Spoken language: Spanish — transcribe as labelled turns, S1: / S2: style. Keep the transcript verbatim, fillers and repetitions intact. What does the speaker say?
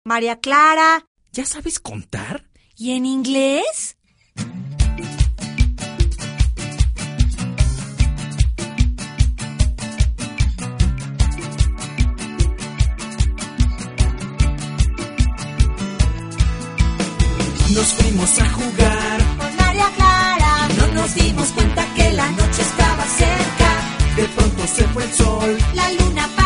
S1: María Clara.
S2: ¿Ya sabes contar?
S1: ¿Y en inglés?
S2: Nos fuimos a jugar
S1: Con María Clara.
S2: y no nos dimos cuenta que la noche estaba cerca. De pronto se fue el sol.
S1: La luna